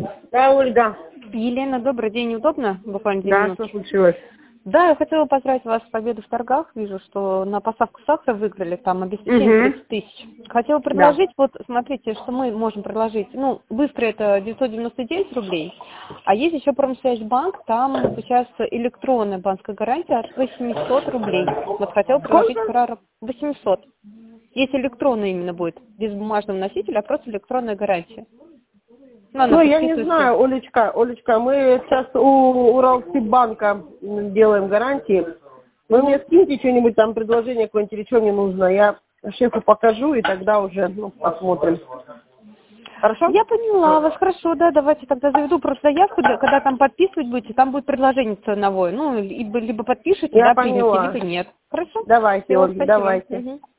Да, Ольга. Елена, добрый день. Удобно? Буквально 2 Да, минутки. что случилось? Да, я хотела поздравить вас с победой в торгах. Вижу, что на поставку сахара выиграли, там обеспечение 30 тысяч. Хотела Да. предложить, вот смотрите, что мы можем предложить. Ну, быстро это 999 рублей, а есть еще Промсвязьбанк, там сейчас электронная банковская гарантия от 800 рублей. Вот хотела предложить Сколько? про 800. Если электронная именно будет, без бумажного носителя, а просто электронная гарантия. Ну, она Ну, я не подписывается. знаю, Олечка, мы сейчас у Уралсиббанка делаем гарантии. Вы мне скиньте что-нибудь там, предложение какое-нибудь, или что мне нужно. Я шефу покажу, и тогда уже посмотрим. Хорошо? Я поняла вас, хорошо, да, давайте тогда заведу просто заявку, когда там подписывать будете, там будет предложение ценовое, ну, либо подпишите, Я да, примите, поняла. либо нет. Хорошо? Давайте, Все, Ольга, спасибо. давайте. Мгм.